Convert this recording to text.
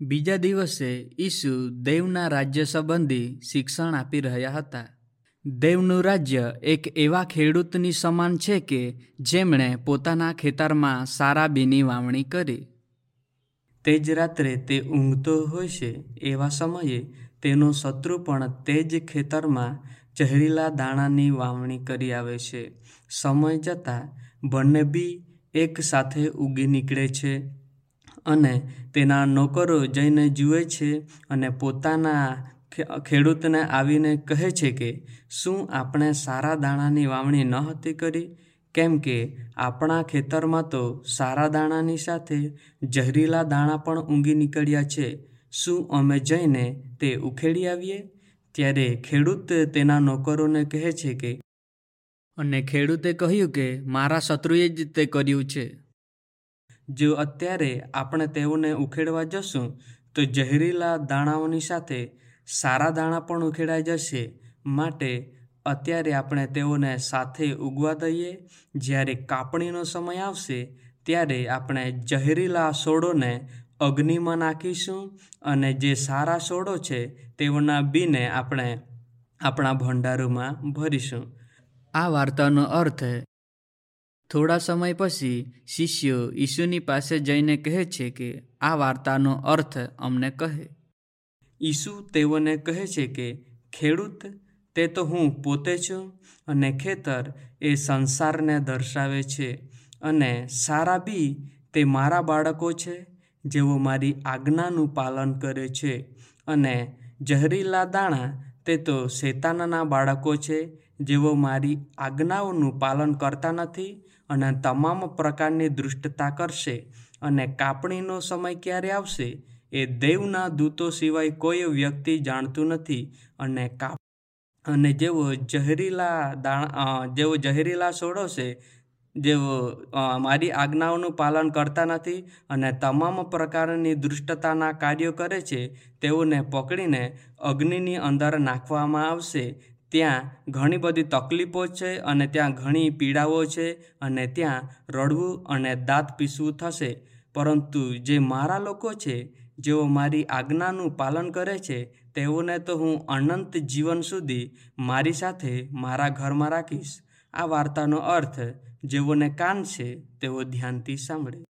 બીજા દિવસે ઈસુ દેવના રાજ્ય સંબંધી શિક્ષણ આપી રહ્યા હતા. દેવનું રાજ્ય એક એવા ખેડૂતની સમાન છે કે જેમણે પોતાના ખેતરમાં સારા બીની વાવણી કરી. તે જ રાત્રે તે ઊંઘતો હોય છે એવા સમયે તેનો શત્રુ પણ તે જ ખેતરમાં ઝેરીલા દાણાની વાવણી કરી આવે છે. સમય જતાં બંને બી એક સાથે ઉગી નીકળે છે અને તેના નોકરો જઈને જુએ છે અને પોતાના ખેડૂતને આવીને કહે છે કે શું આપણે સારા દાણાની વાવણી ન હતી કરી? કેમ કે આપણા ખેતરમાં તો સારા દાણાની સાથે ઝેરીલા દાણા પણ ઊગી નીકળ્યા છે. શું અમે જઈને તે ઉખેડી આવીએ? ત્યારે ખેડૂત તેના નોકરોને કહે છે કે અને ખેડૂતે કહ્યું કે મારા શત્રુએ જ તે કર્યું છે. જો અત્યારે આપણે તેઓને ઉખેડવા જશું તો ઝેરીલા દાણાઓની સાથે સારા દાણા પણ ઉખેડાઈ જશે. માટે અત્યારે આપણે તેઓને સાથે ઉગવા દઈએ. જ્યારે કાપણીનો સમય આવશે ત્યારે આપણે ઝેરીલા છોડોને અગ્નિમાં નાખીશું અને જે સારા છોડો છે તેઓના બીને આપણે આપણા ભંડારોમાં ભરીશું. આ વાર્તાનો અર્થ થોડા સમય પછી શિષ્યો ઈસુની પાસે જઈને કહે છે કે આ વાર્તાનો અર્થ અમને કહે. ઈસુ તેઓને કહે છે કે ખેડૂત તે તો હું પોતે છું અને ખેતર એ સંસારને દર્શાવે છે અને સારા બી તે મારા બાળકો છે જેઓ મારી આજ્ઞાનું પાલન કરે છે અને ઝેરીલા દાણા તે તો શેતાનના બાળકો છે જેઓ મારી આજ્ઞાઓનું પાલન કરતા નથી અને તમામ પ્રકારની દુષ્ટતા કરશે. અને કાપણીનો સમય ક્યારે આવશે એ દેવના દૂતો સિવાય કોઈ વ્યક્તિ જાણતું નથી. અને જેઓ ઝેરીલા છોડો છે જેઓ મારી આજ્ઞાઓનું પાલન કરતા નથી અને તમામ પ્રકારની દુષ્ટતાના કાર્યો કરે છે તેઓને પકડીને અગ્નિની અંદર નાખવામાં આવશે. ત્યાં ઘણી બધી તકલીફો છે અને ત્યાં ઘણી પીડાઓ છે અને ત્યાં રડવું અને દાંત પીસવું થશે. પરંતુ જે મારા લોકો છે જેઓ મારી આજ્ઞાનું પાલન કરે છે તેઓને તો હું અનંત જીવન સુધી મારી સાથે મારા ઘરમાં રાખીશ. આ વાર્તાનો અર્થ જેઓને કાન છે તેઓ ધ્યાનથી સાંભળે.